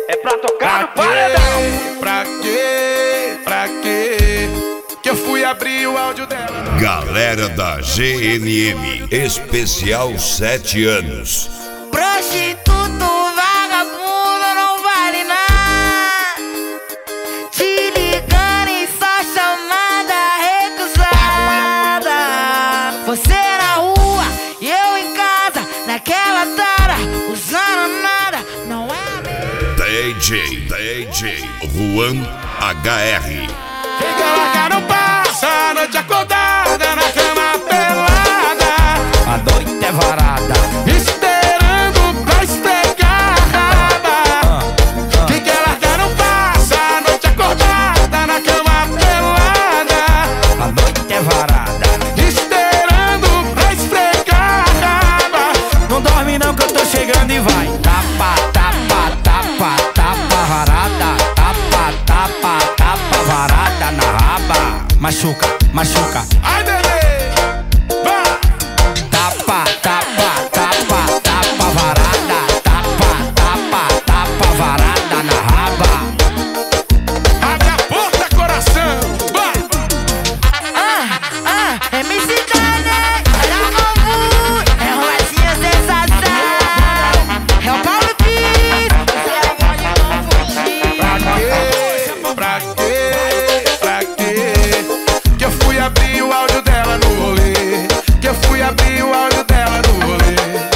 É pra tocar no paredão. Pra quê? Que eu fui abrir o áudio dela. Galera da GNM, especial 7 anos. Prostituto, vagabundo, não vale nada. Te ligando em só chamada recusada. Você na rua e eu em casa, naquela tara, usando nada, não é DJ Juan HR. Quem quer largar não passa a noite acordada na cama pelada. A noite é varada, esperando pra esfregar a raba. Quem quer largar não passa a noite acordada na cama pelada. a noite é varada. Esperando pra esfregar a raba. Não dorme não que eu tô chegando e vai. Tapa, tapa, tapa, tapa, varada. Tapa, tapa, tapa, varada na raba. Machuca, machuca. Ai, bebê, vai. Tapa, tapa, tapa, tapa, varada. Tapa, tapa, tapa, varada na raba. Abre a porta, coração, vai. MC Dane, olha o novo, é o Rosinha sensação. É o Paulo Pires, você pode não fugir. Pra quê? Que eu fui abrir o áudio dela no rolê. Que eu fui abrir o áudio dela no rolê.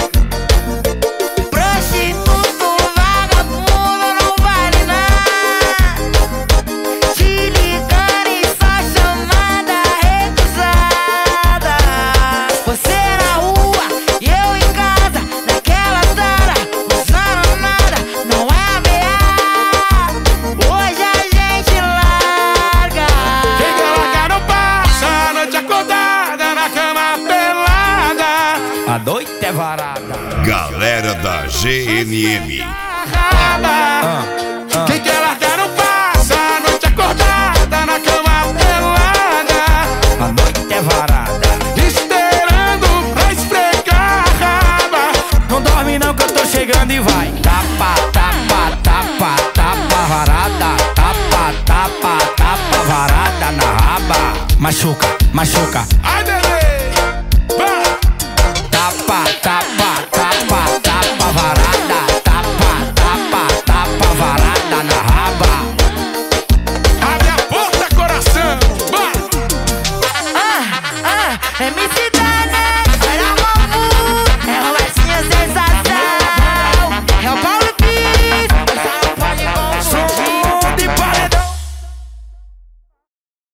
Prostituto, vagabundo, não vale nada. Te ligando em só chamada recusada. Você na rua e eu em casa, naquela tara, usando nada, não é ameaça. Hoje a gente larga. Quem quer largar não passa a noite acordada na cama pelada. A noite é varada. Galera da GNM. Raba. Quem quer largar não passa a noite acordada na cama pelada. A noite é varada. Esperando pra esfregar a raba. Não dorme não que eu tô chegando e vai. Tapa, tapa, tapa, tapa, varada. Tapa, tapa, tapa, varada na raba. Machuca, machuca. Ai, bebê.